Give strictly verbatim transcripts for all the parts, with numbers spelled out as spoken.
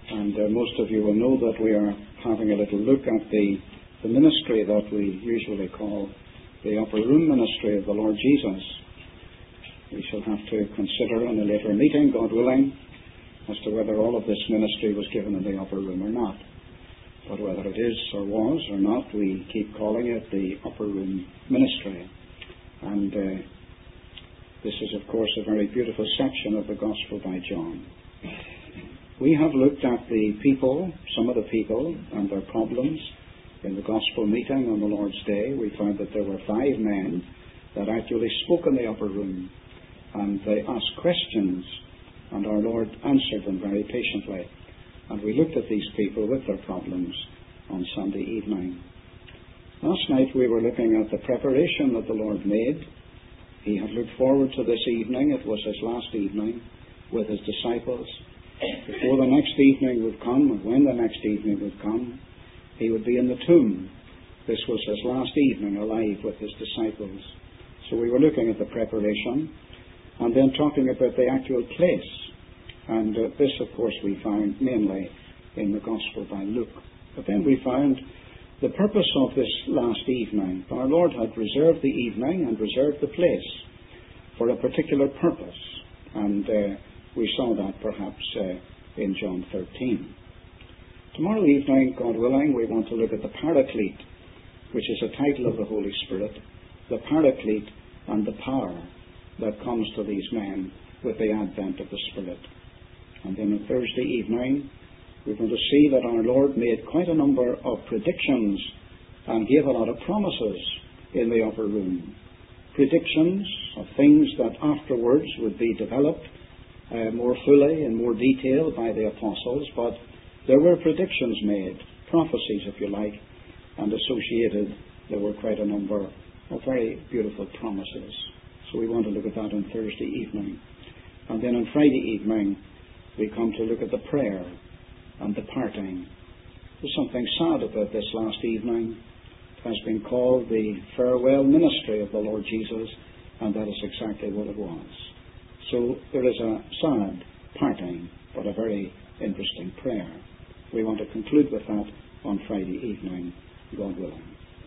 And uh, most of you will know that we are having a little look at the, the ministry that we usually call the upper room ministry of the Lord Jesus. We shall have to consider in a later meeting, God willing, as to whether all of this ministry was given in the upper room or not. But whether it is or was or not, we keep calling it the upper room ministry. And uh, this is, of course, a very beautiful section of the Gospel by John. We have looked at the people, some of the people and their problems in the Gospel meeting on the Lord's Day. We found that there were five men that actually spoke in the upper room, and they asked questions, and our Lord answered them very patiently. And we looked at these people with their problems on Sunday evening. Last night we were looking at the preparation that the Lord made. He had looked forward to this evening. It was his last evening with his disciples. Before the next evening would come, and when the next evening would come, he would be in the tomb. This was his last evening alive with his disciples. So we were looking at the preparation and then talking about the actual place. And uh, this, of course, we found mainly in the Gospel by Luke. But then we found the purpose of this last evening. Our Lord had reserved the evening and reserved the place for a particular purpose. And uh, we saw that perhaps uh, in John thirteen. Tomorrow evening, God willing, we want to look at the Paraclete, which is a title of the Holy Spirit, the Paraclete and the power that comes to these men with the advent of the Spirit. And then on Thursday evening, we're going to see that our Lord made quite a number of predictions and gave a lot of promises in the upper room. Predictions of things that afterwards would be developed uh, more fully and more detail by the apostles, but there were predictions made, prophecies if you like, and associated there were quite a number of very beautiful promises. So we want to look at that on Thursday evening. And then on Friday evening, we come to look at the prayer and the parting. There's something sad about this last evening. It has been called the farewell ministry of the Lord Jesus, and that is exactly what it was. So there is a sad parting, but a very interesting prayer. We want to conclude with that on Friday evening, God willing.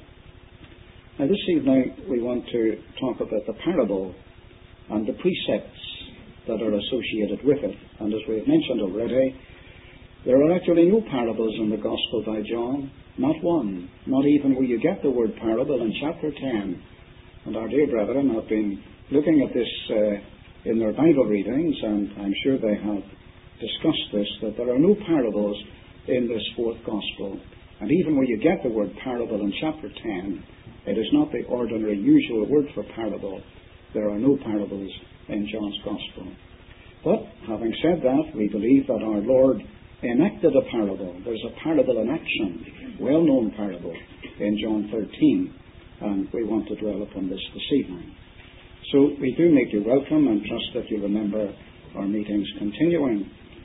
Now this evening we want to talk about the parable and the precepts that are associated with it. And as we have mentioned already, there are actually no parables in the Gospel by John, not one, not even where you get the word parable in chapter ten. And our dear brethren have been looking at this uh, in their Bible readings, and I'm sure they have discussed this, that there are no parables in this fourth Gospel. And even where you get the word parable in chapter ten, it is not the ordinary, usual word for parable. There are no parables in John's Gospel. But, having said that, we believe that our Lord enacted a parable. There's a parable in action, well-known parable in John thirteen, and we want to dwell upon this this evening. So we do make you welcome and trust that you remember our meetings continuing.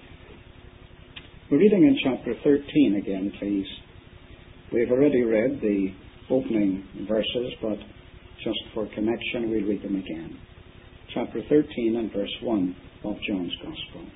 We're reading in chapter thirteen again, please. We've already read the opening verses, but just for connection, we'll read them again. Chapter thirteen and verse one of John's Gospel.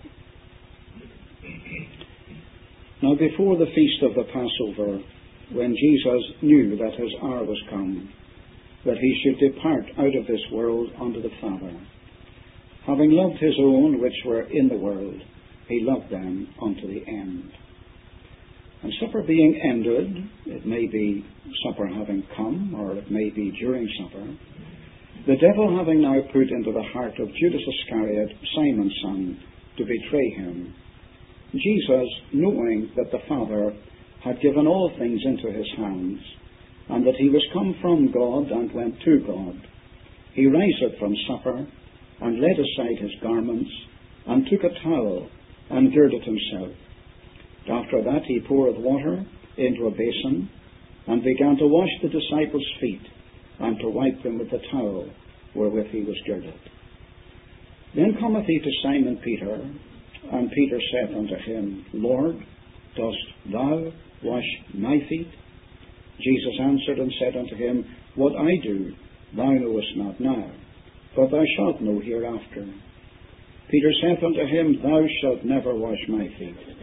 Now before the feast of the Passover, when Jesus knew that his hour was come, that he should depart out of this world unto the Father, having loved his own which were in the world, he loved them unto the end. And supper being ended, it may be supper having come, or it may be during supper, the devil having now put into the heart of Judas Iscariot, Simon's son, to betray him, Jesus, knowing that the Father had given all things into his hands, and that he was come from God and went to God, he riseth from supper, and laid aside his garments, and took a towel, and girded himself. After that he poured water into a basin, and began to wash the disciples' feet, and to wipe them with the towel wherewith he was girded. Then cometh he to Simon Peter, and Peter saith unto him, Lord, dost thou wash my feet? Jesus answered and said unto him, What I do thou knowest not now, but thou shalt know hereafter. Peter saith unto him, Thou shalt never wash my feet.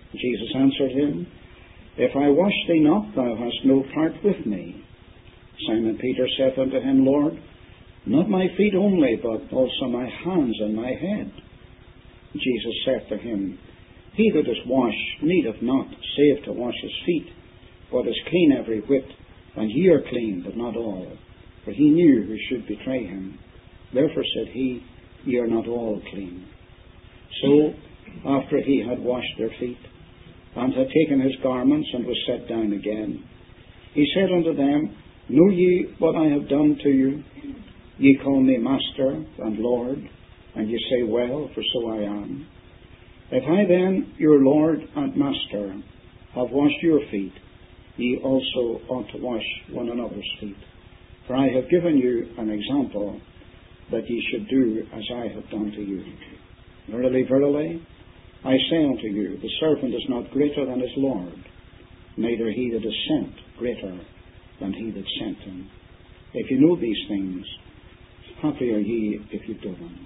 Jesus answered him, If I wash thee not, thou hast no part with me. Simon Peter saith unto him, Lord, not my feet only, but also my hands and my head. Jesus saith to him, He that is washed needeth not save to wash his feet, but is clean every whit, and ye are clean, but not all. For he knew who should betray him. Therefore said he, Ye are not all clean. So, after he had washed their feet, and had taken his garments, and was set down again, he said unto them, Know ye what I have done to you? Ye call me Master and Lord, and ye say, Well, for so I am. If I then, your Lord and Master, have washed your feet, ye also ought to wash one another's feet. For I have given you an example, that ye should do as I have done to you. Verily, verily, I say unto you, the servant is not greater than his Lord, neither he that is sent greater than he that sent him. If you know these things, happy are ye if you do them.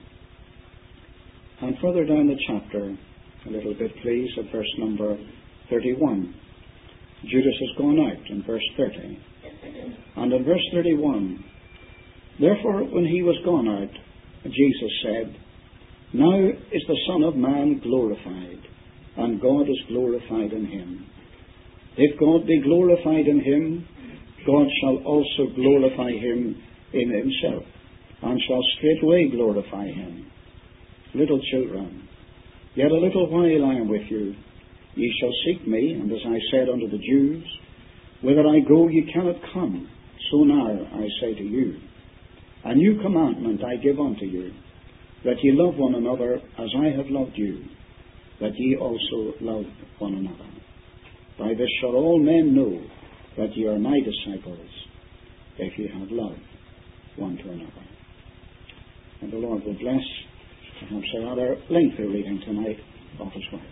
And further down the chapter, a little bit please, at verse number thirty-one. Judas has gone out in verse thirty. And in verse thirty-one, Therefore when he was gone out, Jesus said, Now is the Son of Man glorified, and God is glorified in him. If God be glorified in him, God shall also glorify him in himself, and shall straightway glorify him. Little children, yet a little while I am with you. Ye shall seek me, and as I said unto the Jews, Whither I go ye cannot come, so now I say to you. A new commandment I give unto you, that ye love one another as I have loved you, that ye also love one another. By this shall all men know that ye are my disciples, if ye have love one to another. And the Lord will bless perhaps a rather lengthy reading tonight of His Word.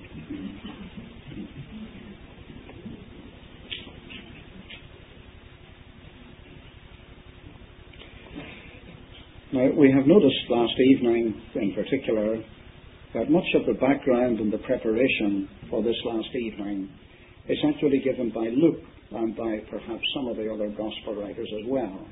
Now, we have noticed last evening in particular that much of the background and the preparation for this last evening is actually given by Luke and by perhaps some of the other Gospel writers as well.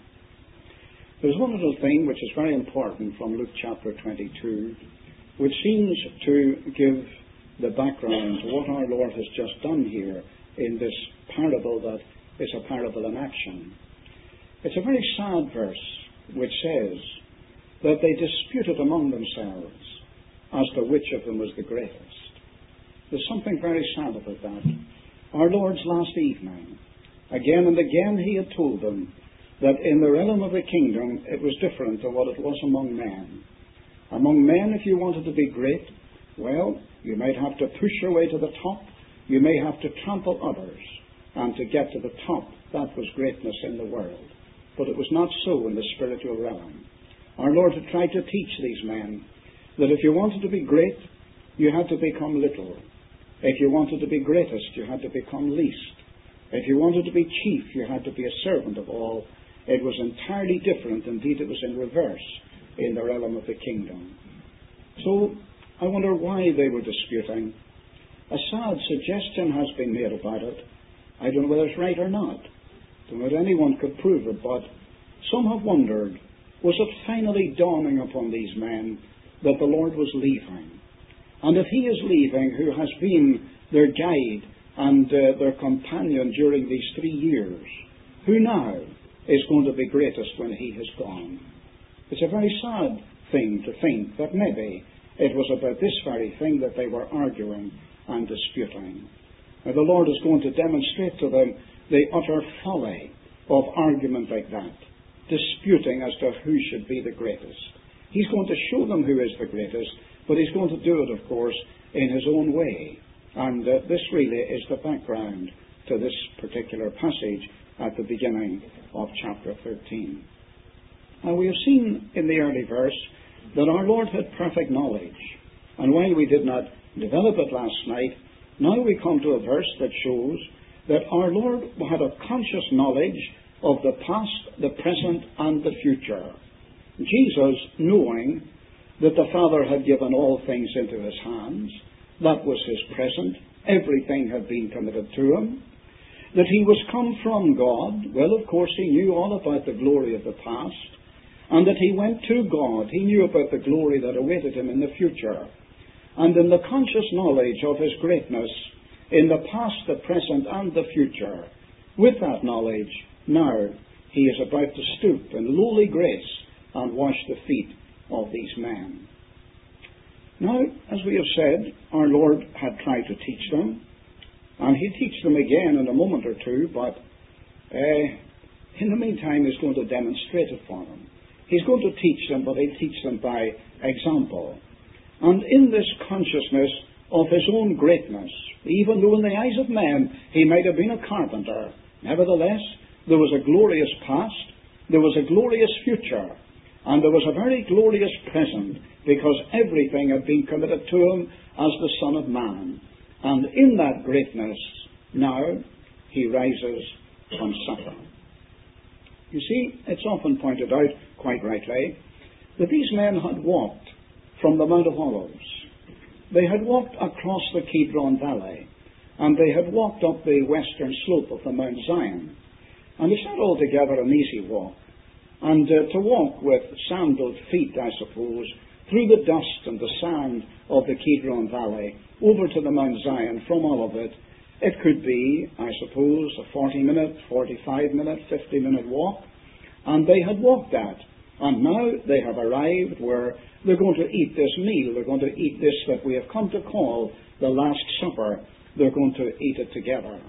There's one little thing which is very important from Luke chapter twenty-two, which seems to give the background to what our Lord has just done here in this parable that is a parable in action. It's a very sad verse which says that they disputed among themselves as to which of them was the greatest. There's something very sad about that. Our Lord's last evening, again and again He had told them that in the realm of the kingdom it was different to what it was among men. Among men, if you wanted to be great, well, you might have to push your way to the top, you may have to trample others, and to get to the top, that was greatness in the world. But it was not so in the spiritual realm. Our Lord had tried to teach these men that if you wanted to be great, you had to become little. If you wanted to be greatest, you had to become least. If you wanted to be chief, you had to be a servant of all. It was entirely different. Indeed, it was in reverse in the realm of the kingdom. So, I wonder why they were disputing. A sad suggestion has been made about it. I don't know whether it's right or not. I don't know whether anyone could prove it, but some have wondered, was it finally dawning upon these men that the Lord was leaving? And if He is leaving, who has been their guide and uh, their companion during these three years, who now is going to be greatest when He has gone? It's a very sad thing to think that maybe it was about this very thing that they were arguing and disputing. Now the Lord is going to demonstrate to them the utter folly of argument like that, disputing as to who should be the greatest. He's going to show them who is the greatest, but He's going to do it, of course, in His own way. And uh, this really is the background to this particular passage at the beginning of chapter thirteen. Now we have seen in the early verse that our Lord had perfect knowledge. And while we did not develop it last night, now we come to a verse that shows that our Lord had a conscious knowledge of the past, the present, and the future. Jesus, knowing that the Father had given all things into His hands, That was his present. Everything had been committed to him. That he was come from God. Well, of course, he knew all about the glory of the past. And that he went to God. He knew about the glory that awaited him in the future. And in the conscious knowledge of his greatness in the past, the present, and the future, with that knowledge, now he is about to stoop in lowly grace and wash the feet of these men. Now, as we have said, our Lord had tried to teach them, and he'll teach them again in a moment or two, but uh, in the meantime he's going to demonstrate it for them. He's going to teach them, but he'll teach them by example. And in this consciousness of his own greatness, even though in the eyes of men he might have been a carpenter, nevertheless, there was a glorious past, there was a glorious future, and there was a very glorious present, because everything had been committed to him as the Son of Man. And in that greatness, now, he rises from supper. You see, it's often pointed out, quite rightly, that these men had walked from the Mount of Olives. They had walked across the Kidron Valley, and they had walked up the western slope of the Mount Zion. And it's not altogether an easy walk. And uh, to walk with sandaled feet, I suppose, through the dust and the sand of the Kidron Valley, over to the Mount Zion, from all of it, it could be, I suppose, a forty-minute, forty-five-minute, fifty-minute walk. And they had walked that. And now they have arrived where they're going to eat this meal. They're going to eat this that we have come to call the Last Supper. They're going to eat it together.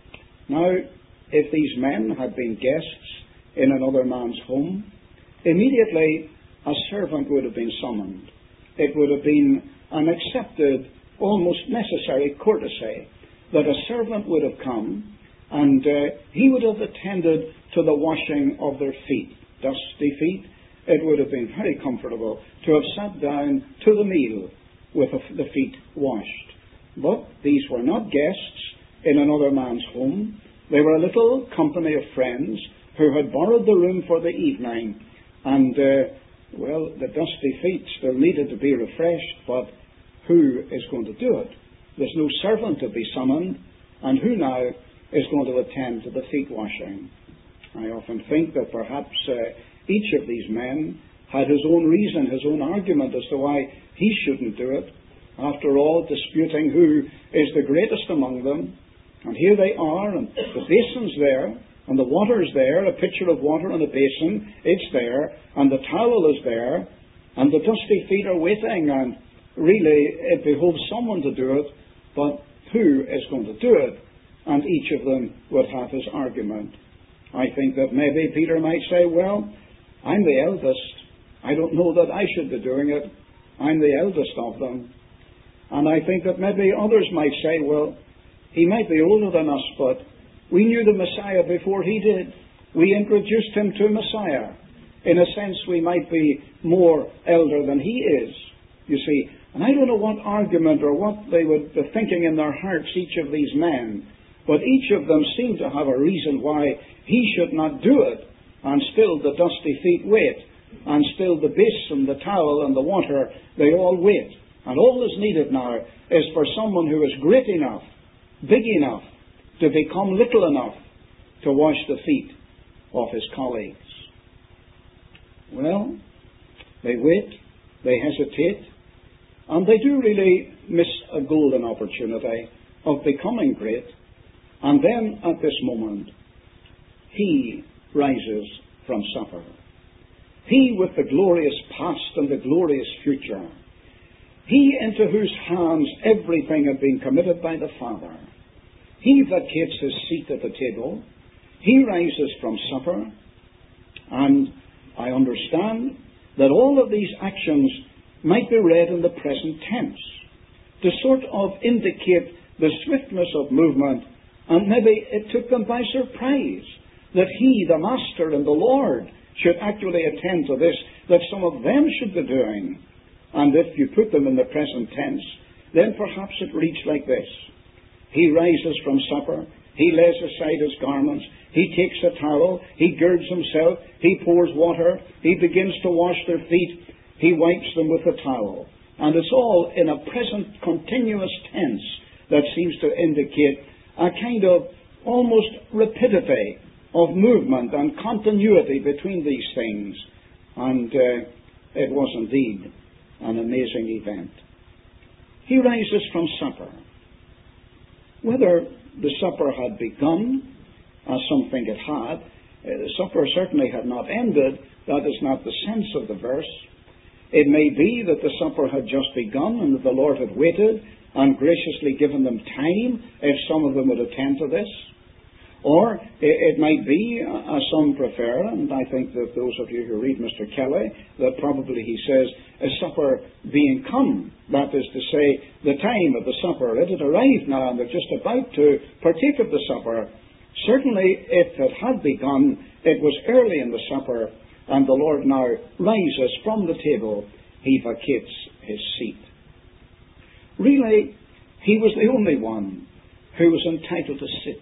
Now, if these men had been guests in another man's home, immediately a servant would have been summoned. It would have been an accepted, almost necessary courtesy that a servant would have come and uh, he would have attended to the washing of their feet, dusty feet. It would have been very comfortable to have sat down to the meal with the feet washed. But these were not guests in another man's home. They were a little company of friends who had borrowed the room for the evening, and, uh, well, the dusty feet still needed to be refreshed, but who is going to do it? There's no servant to be summoned, and who now is going to attend to the feet washing? I often think that perhaps uh, each of these men had his own reason, his own argument as to why he shouldn't do it. After all, disputing who is the greatest among them. And here they are, and the basin's there, and the water's there, a pitcher of water and a basin, it's there, and the towel is there, and the dusty feet are waiting, and really it behoves someone to do it, but who is going to do it? And each of them would have his argument. I think that maybe Peter might say, well, I'm the eldest. I don't know that I should be doing it. I'm the eldest of them. And I think that maybe others might say, well, he might be older than us, but we knew the Messiah before he did. We introduced him to Messiah. In a sense, we might be more elder than he is, you see. And I don't know what argument or what they would be thinking in their hearts, each of these men, but each of them seemed to have a reason why he should not do it. And still the dusty feet wait. And still the basin, the towel, and the water, they all wait. And all that's needed now is for someone who is great enough, big enough, to become little enough to wash the feet of his colleagues. Well, they wait, they hesitate, and they do really miss a golden opportunity of becoming great. And then, at this moment, he rises from supper. He with the glorious past and the glorious future. He into whose hands everything had been committed by the Father. He vacates his seat at the table. He rises from supper. And I understand that all of these actions might be read in the present tense to sort of indicate the swiftness of movement, and maybe it took them by surprise that he, the Master and the Lord, should actually attend to this, that some of them should be doing. And if you put them in the present tense, then perhaps it reads like this. He rises from supper, he lays aside his garments, he takes a towel, he girds himself, he pours water, he begins to wash their feet, he wipes them with the towel. And it's all in a present continuous tense that seems to indicate a kind of almost rapidity of movement and continuity between these things. And uh, it was indeed an amazing event. He rises from supper. Whether the supper had begun, as some think it had, uh, the supper certainly had not ended. That is not the sense of the verse. It may be that the supper had just begun and that the Lord had waited and graciously given them time if some of them would attend to this. Or it might be, as some prefer, and I think that those of you who read Mister Kelly, that probably he says, a supper being come. That is to say, the time of the supper. It had arrived now and they're just about to partake of the supper. Certainly, if it had begun, it was early in the supper, and the Lord now rises from the table. He vacates his seat. Really, he was the only one who was entitled to sit.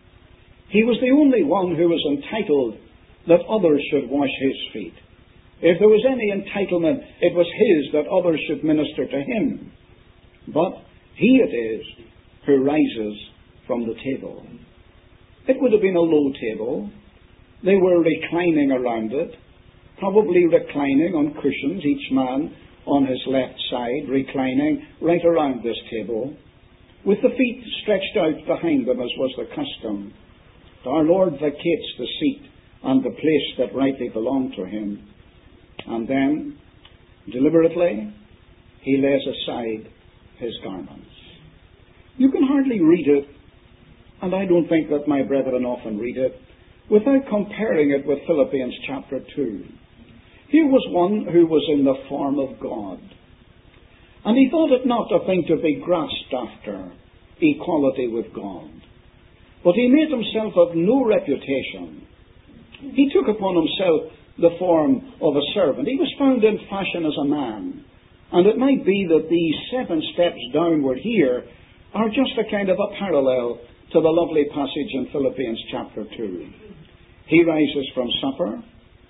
He was the only one who was entitled that others should wash his feet. If there was any entitlement, it was his that others should minister to him. But he it is who rises from the table. It would have been a low table. They were reclining around it, probably reclining on cushions, each man on his left side, reclining right around this table, with the feet stretched out behind them as was the custom. Our Lord vacates the seat and the place that rightly belonged to him. And then, deliberately, he lays aside his garments. You can hardly read it, and I don't think that my brethren often read it, without comparing it with Philippians chapter two. Here was one who was in the form of God. And he thought it not a thing to be grasped after, equality with God. But he made himself of no reputation. He took upon himself the form of a servant. He was found in fashion as a man. And it might be that these seven steps downward here are just a kind of a parallel to the lovely passage in Philippians chapter two. He rises from supper.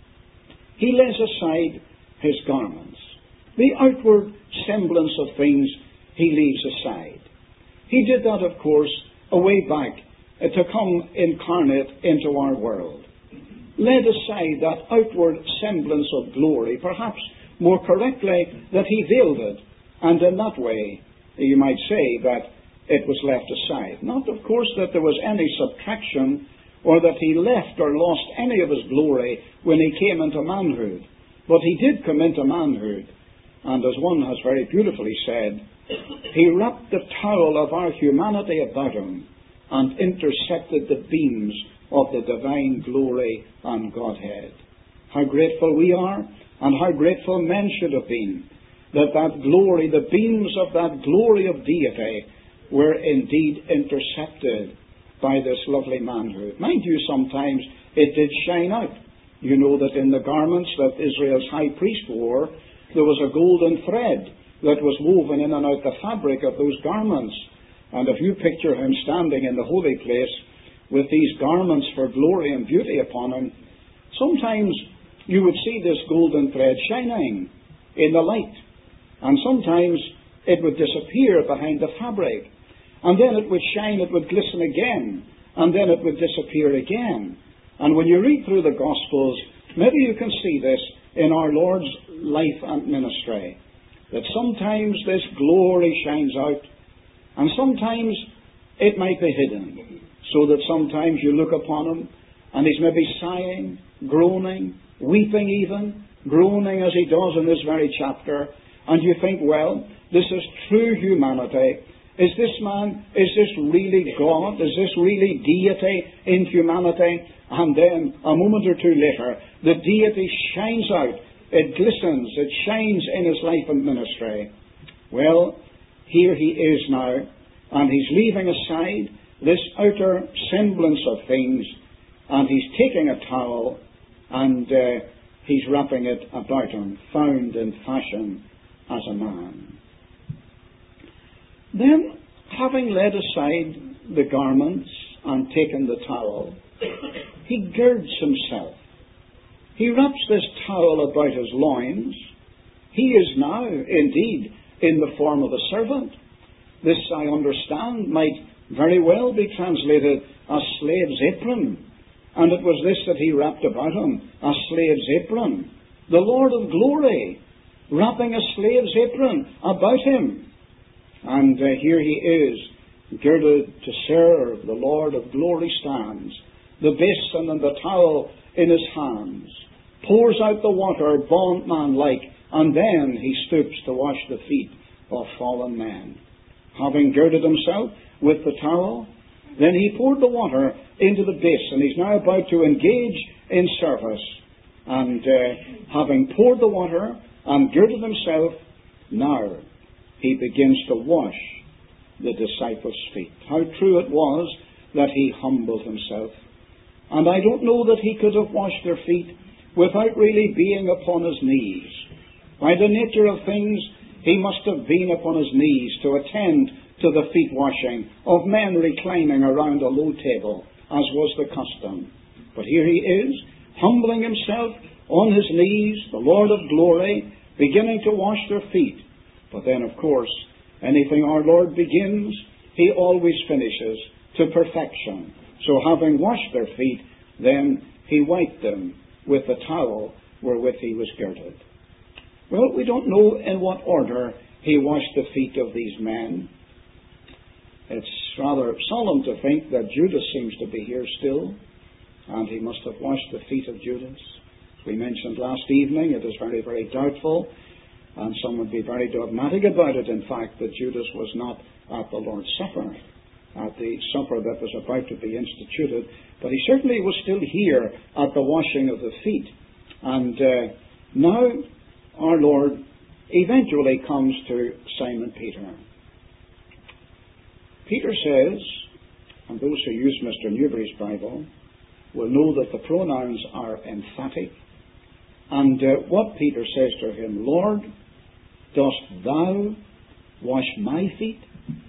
He lays aside his garments. The outward semblance of things he leaves aside. He did that, of course, a way back to come incarnate into our world. Laid aside that outward semblance of glory, perhaps more correctly that he veiled it, and in that way you might say that it was left aside. Not, of course, that there was any subtraction or that he left or lost any of his glory when he came into manhood. But he did come into manhood, and as one has very beautifully said, he wrapped the towel of our humanity about him and intercepted the beams of the divine glory and Godhead. How grateful we are, and how grateful men should have been, that that glory, the beams of that glory of deity, were indeed intercepted by this lovely manhood. Mind you, sometimes it did shine out. You know that in the garments that Israel's high priest wore, there was a golden thread that was woven in and out the fabric of those garments. And if you picture him standing in the holy place with these garments for glory and beauty upon him, sometimes you would see this golden thread shining in the light. And sometimes it would disappear behind the fabric. And then it would shine, it would glisten again. And then it would disappear again. And when you read through the Gospels, maybe you can see this in our Lord's life and ministry. That sometimes this glory shines out, and sometimes it might be hidden, so that sometimes you look upon him and he's maybe sighing, groaning, weeping even, groaning as he does in this very chapter, and you think, well, this is true humanity. Is this man, is this really God? Is this really deity in humanity? And then, a moment or two later, the deity shines out. It glistens, it shines in his life and ministry. Well, here he is now, and he's leaving aside this outer semblance of things, and he's taking a towel, and uh, he's wrapping it about him, found in fashion as a man. Then, having laid aside the garments and taken the towel, he girds himself. He wraps this towel about his loins. He is now, indeed, in the form of a servant. This, I understand, might very well be translated a slave's apron. And it was this that he wrapped about him, a slave's apron. The Lord of glory, wrapping a slave's apron about him. And uh, here he is, girded to serve. The Lord of glory stands, the basin and the towel in his hands, pours out the water, bondman-like, and then he stoops to wash the feet of fallen men. Having girded himself with the towel, then he poured the water into the basin. He's now about to engage in service. And uh, having poured the water and girded himself, now he begins to wash the disciples' feet. How true it was that he humbled himself. And I don't know that he could have washed their feet without really being upon his knees. By the nature of things, he must have been upon his knees to attend to the feet washing of men reclining around a low table, as was the custom. But here he is, humbling himself on his knees, the Lord of glory, beginning to wash their feet. But then, of course, anything our Lord begins, he always finishes to perfection. So having washed their feet, then he wiped them with the towel wherewith he was girded. Well, we don't know in what order he washed the feet of these men. It's rather solemn to think that Judas seems to be here still, and he must have washed the feet of Judas. As we mentioned last evening, it is very, very doubtful, and some would be very dogmatic about it, in fact, that Judas was not at the Lord's Supper, at the supper that was about to be instituted, but he certainly was still here at the washing of the feet. And uh, now our Lord eventually comes to Simon Peter. Peter says, and those who use Mister Newberry's Bible will know that the pronouns are emphatic. And uh, what Peter says to him, Lord, dost thou wash my feet?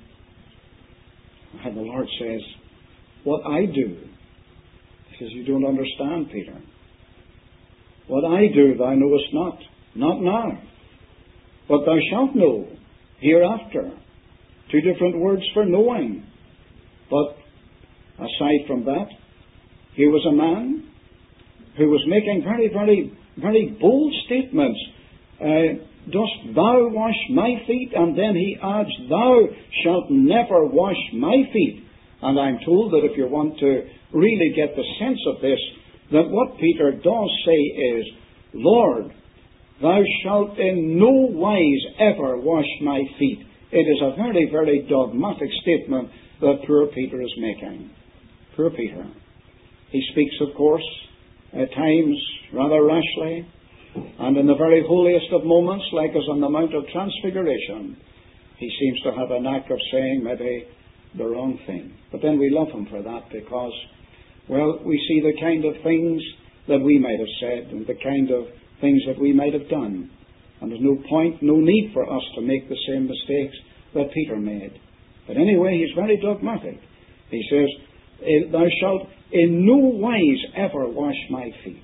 And the Lord says, what I do. He says, you don't understand, Peter. What I do thou knowest not, not now. But thou shalt know hereafter. Two different words for knowing. But aside from that, he was a man who was making very, very, very bold statements. Uh, dost thou wash my feet? And then he adds, thou shalt never wash my feet. And I'm told that if you want to really get the sense of this, that what Peter does say is, Lord, thou shalt in no wise ever wash my feet. It is a very, very dogmatic statement that poor Peter is making. Poor Peter. He speaks, of course, at times rather rashly, and in the very holiest of moments, like as on the Mount of Transfiguration, he seems to have a knack of saying maybe the wrong thing. But then we love him for that because, well, we see the kind of things that we might have said and the kind of things that we might have done. And there's no point, no need for us to make the same mistakes that Peter made. But anyway, he's very dogmatic. He says, thou shalt in no wise ever wash my feet.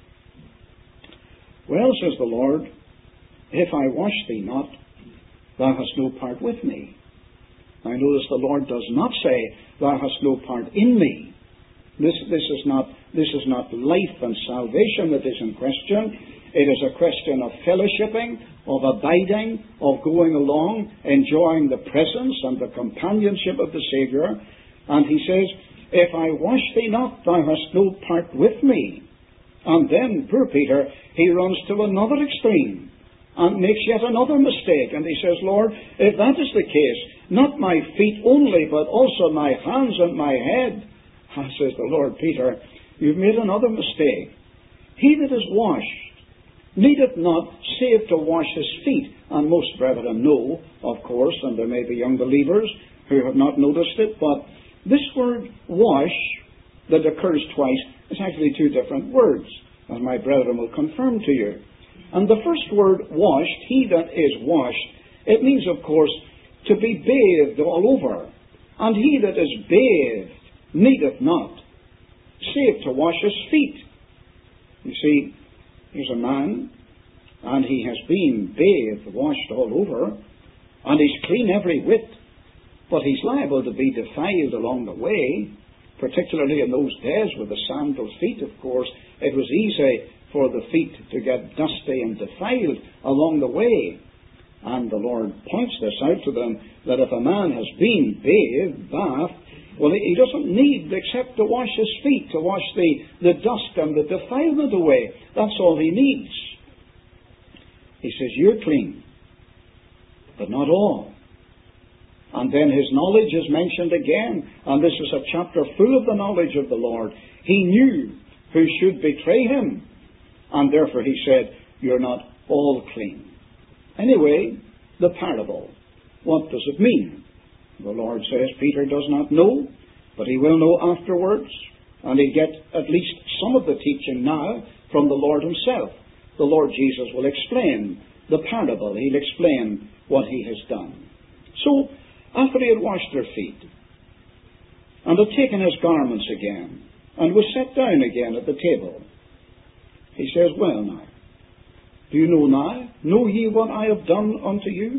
Well, says the Lord, if I wash thee not, thou hast no part with me. Now notice the Lord does not say, thou hast no part in me. This, this is not, this is not life and salvation that is in question. It is a question of fellowshipping, of abiding, of going along, enjoying the presence and the companionship of the Saviour. And he says, if I wash thee not, thou hast no part with me. And then, poor Peter, he runs to another extreme and makes yet another mistake. And he says, Lord, if that is the case, not my feet only, but also my hands and my head. And says the Lord, Peter, you've made another mistake. He that is washed needeth not save to wash his feet. And most brethren know, of course, and there may be young believers who have not noticed it, but this word wash that occurs twice is actually two different words, as my brethren will confirm to you. And the first word, washed, he that is washed, it means, of course, to be bathed all over. And he that is bathed needeth not save to wash his feet. You see, here's a man, and he has been bathed, washed all over, and he's clean every whit, but he's liable to be defiled along the way, particularly in those days with the sandal feet, of course. It was easy for the feet to get dusty and defiled along the way. And the Lord points this out to them, that if a man has been bathed, bathed, well, he doesn't need except to wash his feet, to wash the, the dust and the defilement away. That's all he needs. He says, you're clean, but not all. And then his knowledge is mentioned again, and this is a chapter full of the knowledge of the Lord. He knew who should betray him, and therefore he said, you're not all clean. Anyway, the parable. What does it mean? The Lord says Peter does not know, but he will know afterwards, and he'll get at least some of the teaching now from the Lord himself. The Lord Jesus will explain the parable. He'll explain what he has done. So, after he had washed their feet, and had taken his garments again, and was set down again at the table, he says, well now, do you know now? Know ye what I have done unto you?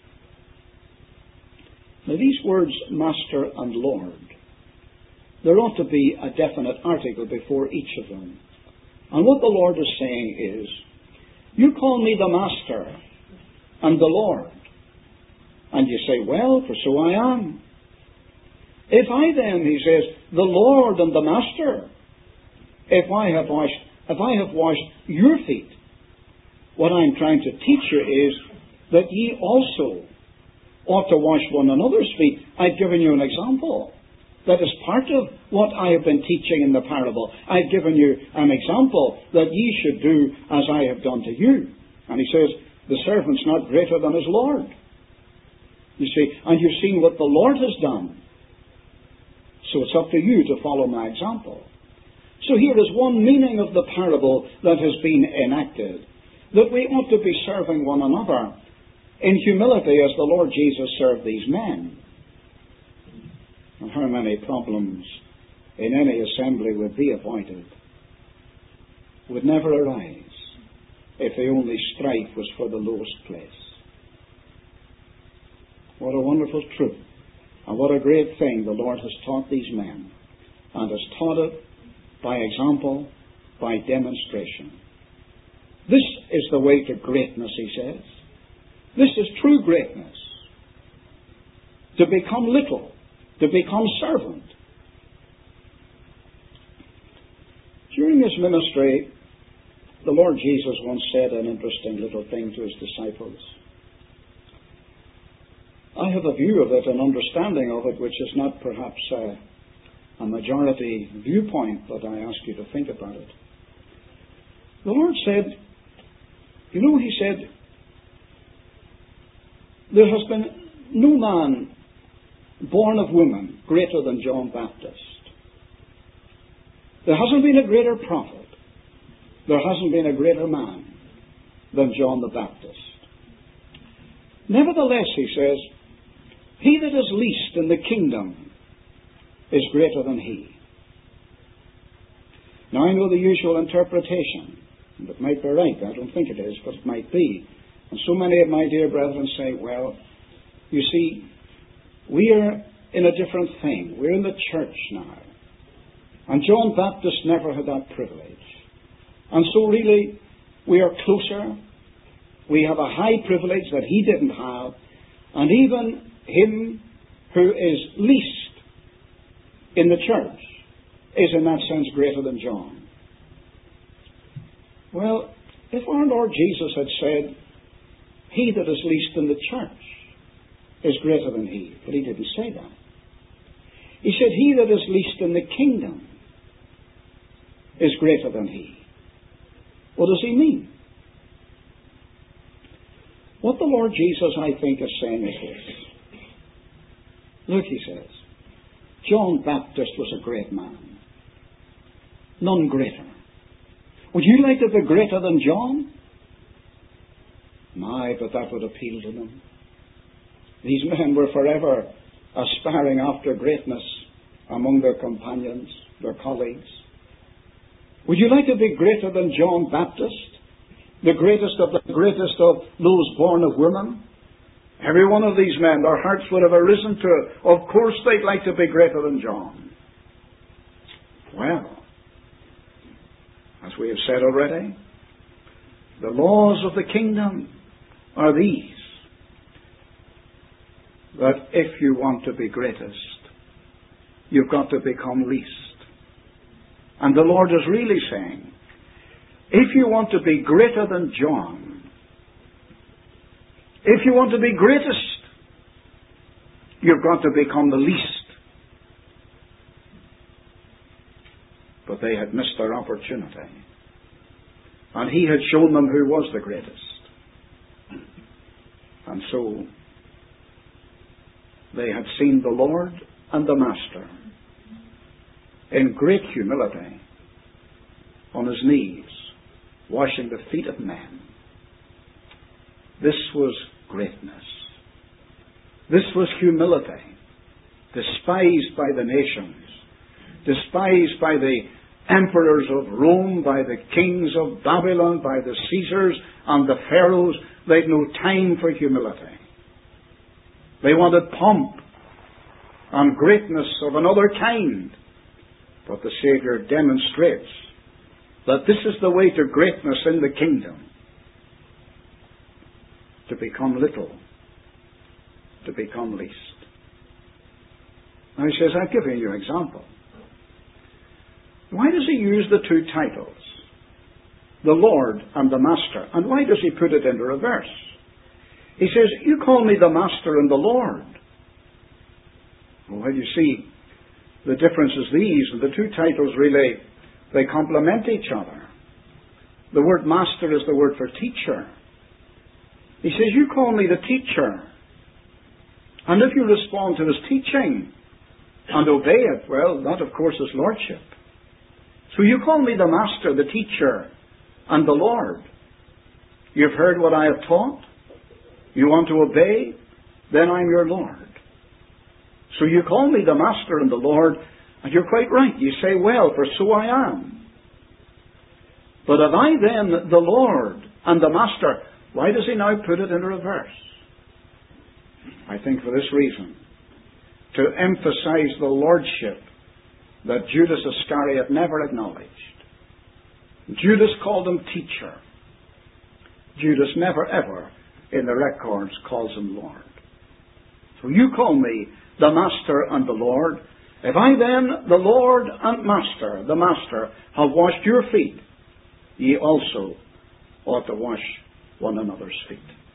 Now these words, Master and Lord, there ought to be a definite article before each of them. And what the Lord is saying is, you call me the Master and the Lord. And you say, well, for so I am. If I then, he says, the Lord and the Master, if I have washed, if I have washed your feet, what I'm trying to teach you is that ye also ought to wash one another's feet. I've given you an example. That is part of what I have been teaching in the parable. I've given you an example that ye should do as I have done to you. And he says, the servant's not greater than his Lord. You see, and you've seen what the Lord has done. So it's up to you to follow my example. So here is one meaning of the parable that has been enacted, that we ought to be serving one another in humility as the Lord Jesus served these men. And how many problems in any assembly would be avoided, would never arise, if the only strife was for the lowest place. What a wonderful truth, and what a great thing the Lord has taught these men, and has taught it by example, by demonstration. This is the way to greatness, he says. This is true greatness. To become little, to become servant. During his ministry, the Lord Jesus once said an interesting little thing to his disciples. I have a view of it, an understanding of it, which is not perhaps a, a majority viewpoint, but I ask you to think about it. The Lord said, you know, he said, there has been no man born of woman greater than John Baptist. There hasn't been a greater prophet. There hasn't been a greater man than John the Baptist. Nevertheless, he says, he that is least in the kingdom is greater than he. Now I know the usual interpretation. It might be right. I don't think it is, but it might be. And so many of my dear brethren say, well, you see, we are in a different thing. We're in the church now. And John Baptist never had that privilege. And so really, we are closer. We have a high privilege that he didn't have. And even him who is least in the church is in that sense greater than John. Well, if our Lord Jesus had said, he that is least in the church is greater than he, but he didn't say that. He said, he that is least in the kingdom is greater than he. What does he mean? What the Lord Jesus, I think, is saying is this. Look, he says, John Baptist was a great man. None greater. Would you like to be greater than John? My, but that would appeal to them. These men were forever aspiring after greatness among their companions, their colleagues. Would you like to be greater than John Baptist? The greatest of the greatest of those born of women? Every one of these men, their hearts would have arisen to it. Of course they'd like to be greater than John. Well, as we have said already, the laws of the kingdom are these, that if you want to be greatest, you've got to become least. And the Lord is really saying, if you want to be greater than John, if you want to be greatest, you've got to become the least. But they had missed their opportunity. And He had shown them who was the greatest. And so, they had seen the Lord and the Master in great humility on His knees, washing the feet of men. This was greatness. This was humility, despised by the nations, despised by the emperors of Rome, by the kings of Babylon, by the Caesars and the Pharaohs. They had no time for humility. They wanted pomp and greatness of another kind. But the Saviour demonstrates that this is the way to greatness in the kingdom. To become little. To become least. Now He says, I've given you an example. Why does He use the two titles? The Lord and the Master. And why does He put it into reverse? He says, you call me the Master and the Lord. Well, you see, the difference is these, and the two titles really, they complement each other. The word Master is the word for teacher. He says, you call me the teacher. And if you respond to His teaching and obey it, well, that of course is Lordship. So you call me the Master, the teacher, and the Lord. You've heard what I have taught. You want to obey? Then I'm your Lord. So you call me the Master and the Lord, and you're quite right. You say, well, for so I am. But if I then, the Lord and the Master, why does He now put it in reverse? I think for this reason. To emphasize the Lordship that Judas Iscariot never acknowledged. Judas called Him teacher. Judas never ever in the records calls Him Lord. So you call me the Master and the Lord. If I then, the Lord and Master, the Master, have washed your feet, ye also ought to wash one another's feet.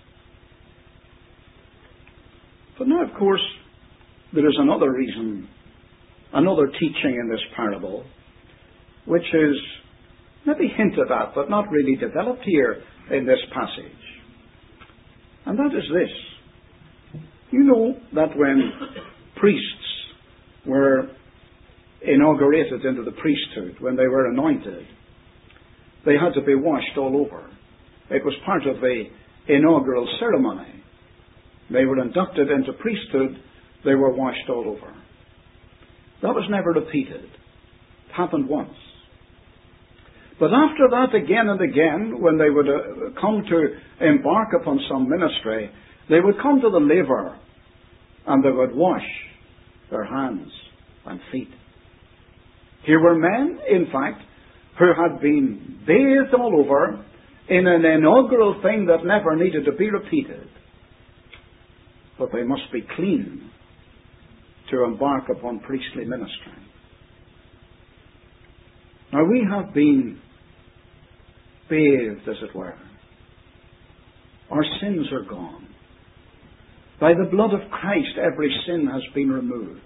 But now, of course, there is another reason, another teaching in this parable, which is maybe hinted at, but not really developed here in this passage. And that is this. You know that when priests were inaugurated into the priesthood, when they were anointed, they had to be washed all over. It was part of the inaugural ceremony. They were inducted into priesthood, they were washed all over. That was never repeated. It happened once. But after that, again and again, when they would uh, come to embark upon some ministry, they would come to the laver and they would wash their hands and feet. Here were men, in fact, who had been bathed all over in an inaugural thing that never needed to be repeated. But they must be clean to embark upon priestly ministry. Now we have been bathed, as it were. Our sins are gone. By the blood of Christ, every sin has been removed.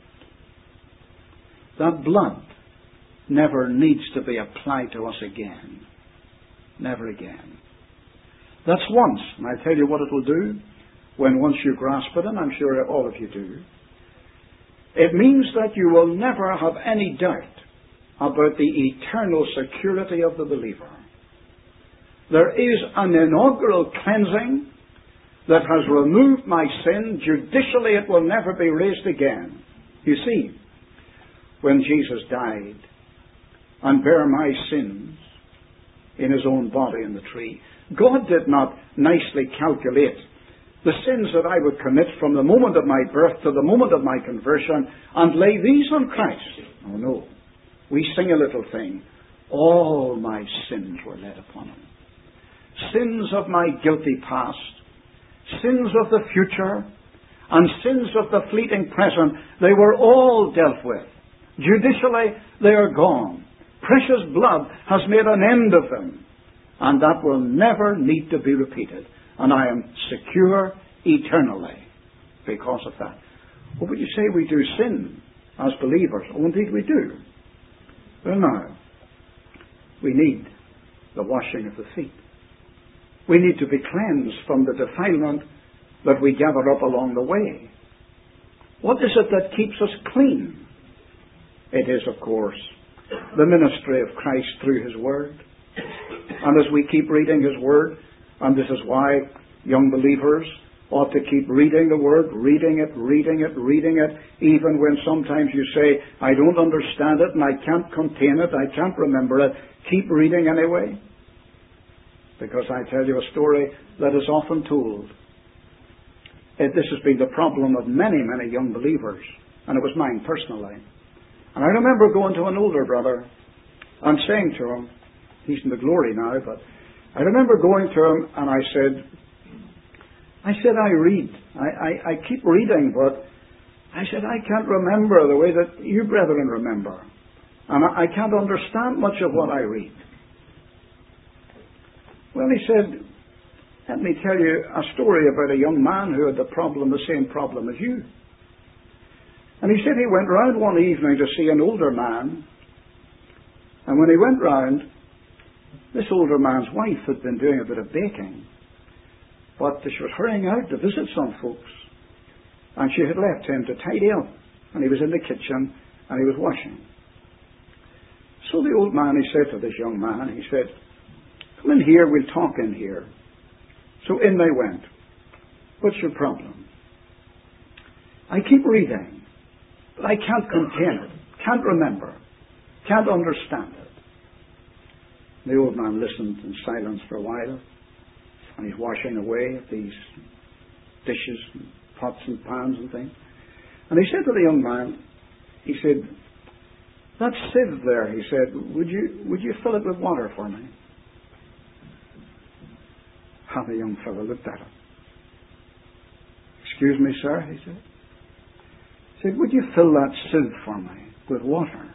That blood never needs to be applied to us again. Never again. That's once, and I tell you what it will do, when once you grasp it, and I'm sure all of you do. It means that you will never have any doubt about the eternal security of the believer. There is an inaugural cleansing that has removed my sin. Judicially, it will never be raised again. You see, when Jesus died and bare my sins in His own body in the tree, God did not nicely calculate the sins that I would commit from the moment of my birth to the moment of my conversion, and lay these on Christ. Oh no. We sing a little thing. All my sins were laid upon him. Sins of my guilty past, sins of the future, and sins of the fleeting present, they were all dealt with. Judicially, they are gone. Precious blood has made an end of them, and that will never need to be repeated. And I am secure eternally because of that. What would you say we do sin as believers? Oh, indeed we do. Well, now, we need the washing of the feet. We need to be cleansed from the defilement that we gather up along the way. What is it that keeps us clean? It is, of course, the ministry of Christ through His Word. And as we keep reading His Word, and this is why young believers ought to keep reading the Word, reading it, reading it, reading it, even when sometimes you say, I don't understand it and I can't contain it, I can't remember it. Keep reading anyway. Because I tell you a story that is often told. It, this has been the problem of many, many young believers, and it was mine personally. And I remember going to an older brother and saying to him, he's in the glory now, but I remember going to him and I said, I said, I read. I, I, I keep reading, but I said, I can't remember the way that you brethren remember. And I, I can't understand much of what I read. Well, he said, let me tell you a story about a young man who had the problem, the same problem as you. And he said he went round one evening to see an older man. And when he went round, this older man's wife had been doing a bit of baking. But she was hurrying out to visit some folks. And she had left him to tidy up. And he was in the kitchen and he was washing. So the old man, he said to this young man, he said, come in here, we'll talk in here. So in they went. What's your problem? I keep reading, but I can't contain it, can't remember, can't understand it. The old man listened in silence for a while, and he's washing away at these dishes and pots and pans and things. And he said to the young man, he said, that sieve there, he said, would you would you fill it with water for me? How the young fellow looked at him. Excuse me, sir, he said. He said, would you fill that sieve for me with water?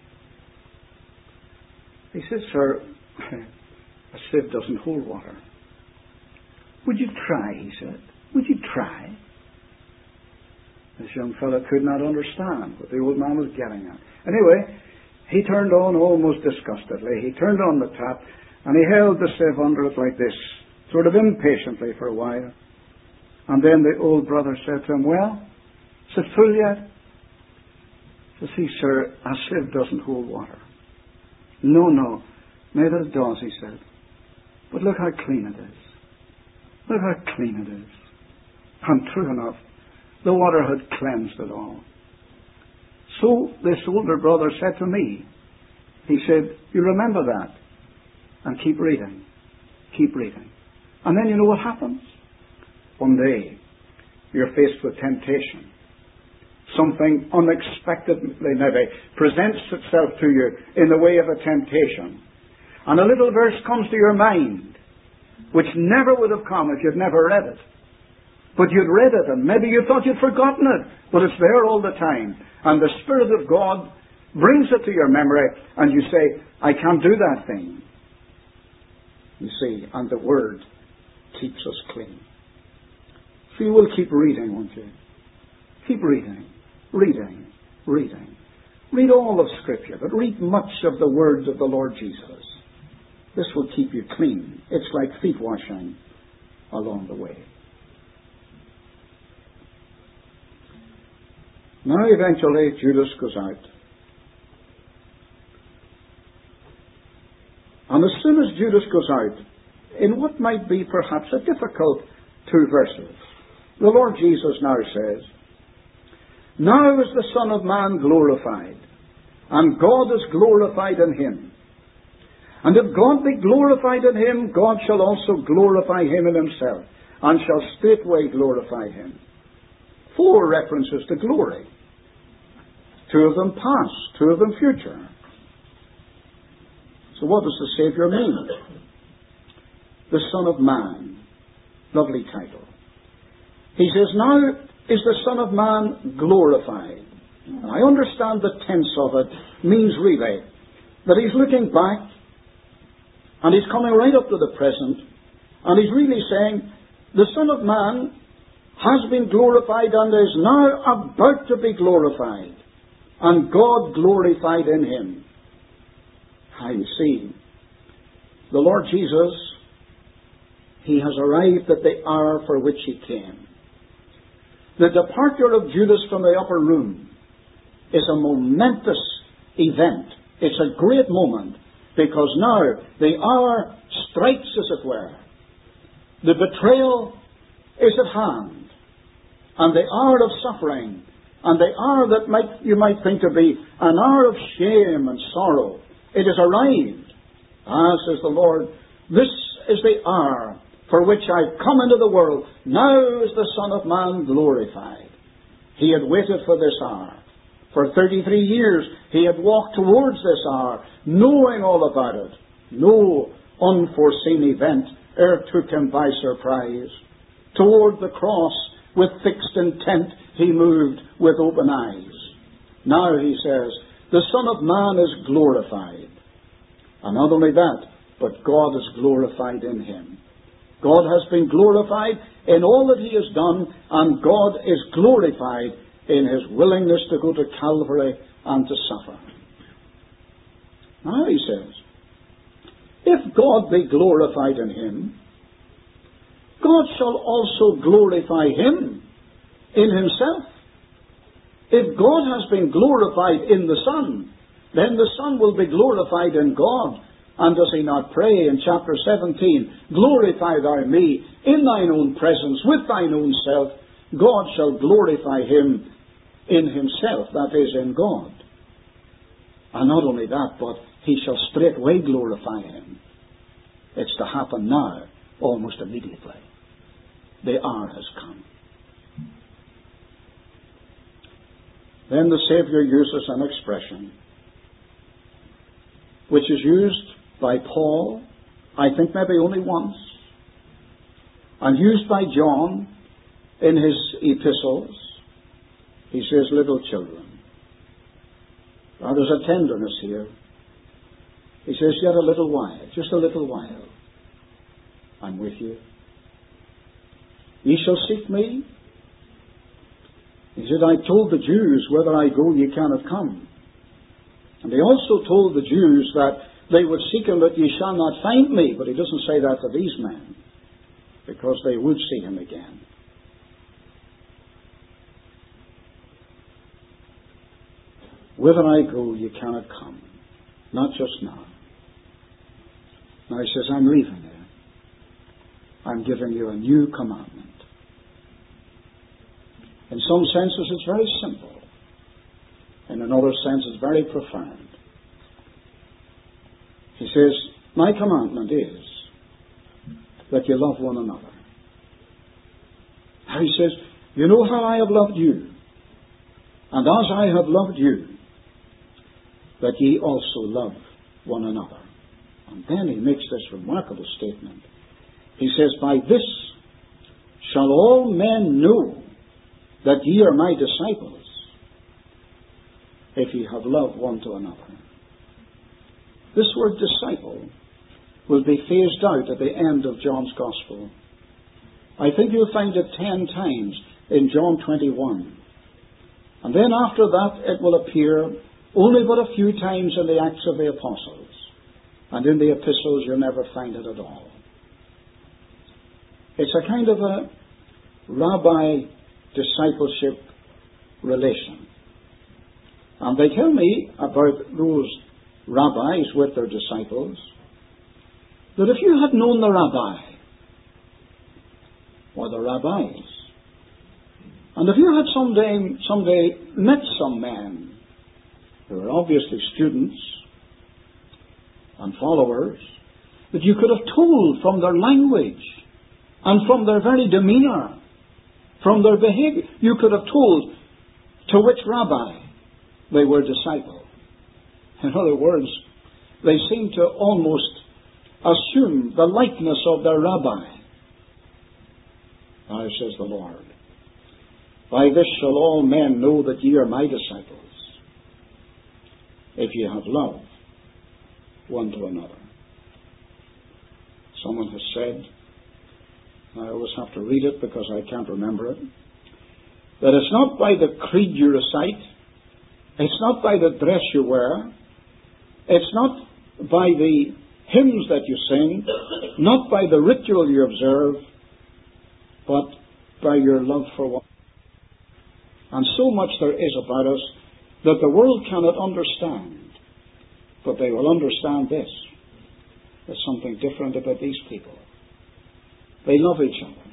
He said, sir, a sieve doesn't hold water. Would you try, he said. Would you try? This young fellow could not understand what the old man was getting at. Anyway, he turned on almost disgustedly. He turned on the tap and he held the sieve under it like this, sort of impatiently for a while. And then the old brother said to him, well, is it full yet? He says, see, sir, a sieve doesn't hold water. No, no, neither does, he said. But look how clean it is. Look how clean it is. And true enough, the water had cleansed it all. So this older brother said to me, he said, you remember that? And keep reading. Keep reading. And then you know what happens? One day, you're faced with temptation. Something unexpectedly maybe presents itself to you in the way of a temptation. And a little verse comes to your mind, which never would have come if you'd never read it. But you'd read it, and maybe you thought you'd forgotten it, but it's there all the time. And the Spirit of God brings it to your memory, and you say, I can't do that thing. You see, and the Word keeps us clean. So you will keep reading, won't you? Keep reading, reading, reading. Read all of Scripture, but read much of the words of the Lord Jesus. This will keep you clean. It's like feet washing along the way. Now eventually Judas goes out. And as soon as Judas goes out, in what might be perhaps a difficult two verses, the Lord Jesus now says, now is the Son of Man glorified, and God is glorified in him. And if God be glorified in him, God shall also glorify him in himself, and shall straightway glorify him. Four references to glory. Two of them past, two of them future. So what does the Saviour mean? The Son of Man. Lovely title. He says, now is the Son of Man glorified. And I understand the tense of it means really that he's looking back and he's coming right up to the present and he's really saying, the Son of Man has been glorified and is now about to be glorified, and God glorified in him. How you see, the Lord Jesus, he has arrived at the hour for which he came. The departure of Judas from the upper room is a momentous event. It's a great moment, because now the hour strikes, as it were. The betrayal is at hand, and the hour of suffering, and the hour that might you might think to be an hour of shame and sorrow, it has arrived. Ah, says the Lord, this is the hour for which I've come into the world. Now is the Son of Man glorified. He had waited for this hour. For thirty-three years he had walked towards this hour, knowing all about it. No unforeseen event e'er took him by surprise. Toward the cross, with fixed intent, he moved with open eyes. Now, he says, the Son of Man is glorified. And not only that, but God is glorified in him. God has been glorified in all that he has done, and God is glorified in his willingness to go to Calvary and to suffer. Now, he says, if God be glorified in him, God shall also glorify him in himself. If God has been glorified in the Son, then the Son will be glorified in God. And does he not pray in chapter seventeen, glorify thou me in thine own presence, with thine own self. God shall glorify him in himself, that is, in God. And not only that, but he shall straightway glorify him. It's to happen now, almost immediately. The hour has come. Then the Saviour uses an expression which is used by Paul, I think maybe only once, and used by John in his epistles. He says, little children. Now there's a tenderness here. He says, yet a little while, just a little while, I'm with you. Ye shall seek me. He said, I told the Jews, whither I go, ye cannot come. And he also told the Jews that they would seek him, but ye shall not find me. But he doesn't say that to these men, because they would see him again. Whither I go, ye cannot come. Not just now. Now he says, I'm leaving you. I'm giving you a new commandment. In some senses it's very simple. In another sense it's very profound. He says, my commandment is that you love one another. Now he says, you know how I have loved you, and as I have loved you, that ye also love one another. And then he makes this remarkable statement. He says, by this shall all men know that ye are my disciples, if ye have love one to another. This word disciple will be phased out at the end of John's Gospel. I think you'll find it ten times in John twenty-one. And then after that it will appear only but a few times in the Acts of the Apostles. And in the epistles you'll never find it at all. It's a kind of a rabbi-discipleship relation. And they tell me about those rabbis with their disciples, that if you had known the rabbi, or the rabbis, and if you had someday, someday met some men who were obviously students and followers, that you could have told from their language And from their very demeanour, from their behaviour, you could have told to which rabbi they were disciple. In other words, they seemed to almost assume the likeness of their rabbi. Now says the Lord, by this shall all men know that ye are my disciples, if ye have love one to another. Someone has said, I always have to read it because I can't remember it, that it's not by the creed you recite, it's not by the dress you wear, it's not by the hymns that you sing, not by the ritual you observe, but by your love for one. And so much there is about us that the world cannot understand, but they will understand this. There's something different about these people. They love each other.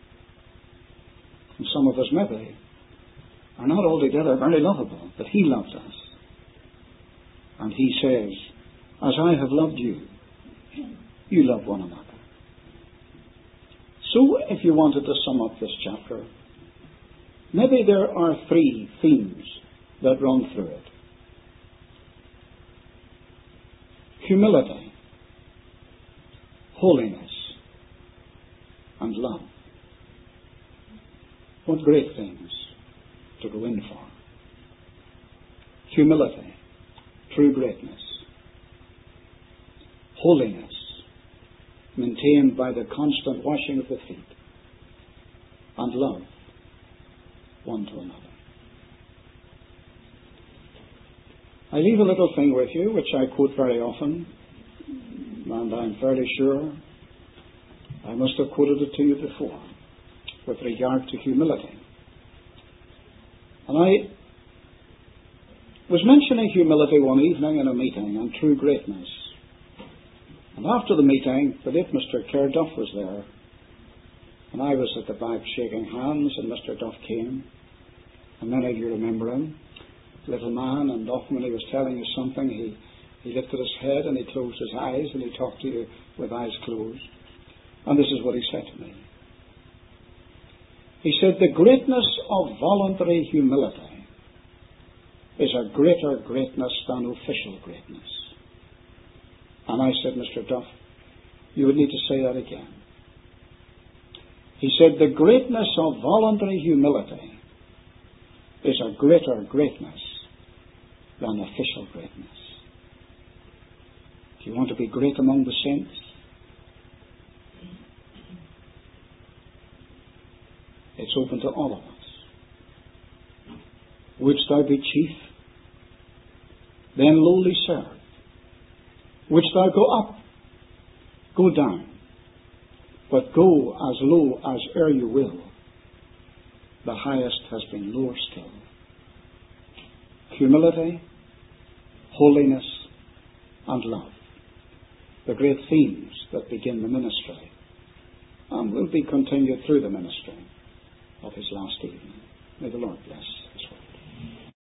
And some of us maybe are not altogether very lovable, but He loves us. And He says, as I have loved you, you love one another. So, if you wanted to sum up this chapter, maybe there are three themes that run through it. Humility, holiness, and love. What great things to go in for. Humility, true greatness. Holiness, maintained by the constant washing of the feet. And love, one to another. I leave a little thing with you, which I quote very often, and I'm fairly sure I must have quoted it to you before, with regard to humility. And I was mentioning humility one evening in a meeting on true greatness. And after the meeting, the late Mister Kerr Duff was there, and I was at the back shaking hands, and Mister Duff came, and many of you remember him, little man, and often when he was telling you something, he, he lifted his head and he closed his eyes, and he talked to you with eyes closed. And this is what he said to me. He said, the greatness of voluntary humility is a greater greatness than official greatness. And I said, Mister Duff, you would need to say that again. He said, the greatness of voluntary humility is a greater greatness than official greatness. Do you want to be great among the saints? It's open to all of us. Wouldst thou be chief? Then lowly serve. Wouldst thou go up? Go down. But go as low as e'er you will. The highest has been lower still. Humility, holiness, and love. The great themes that begin the ministry and will be continued through the ministry of his last evening. May the Lord bless.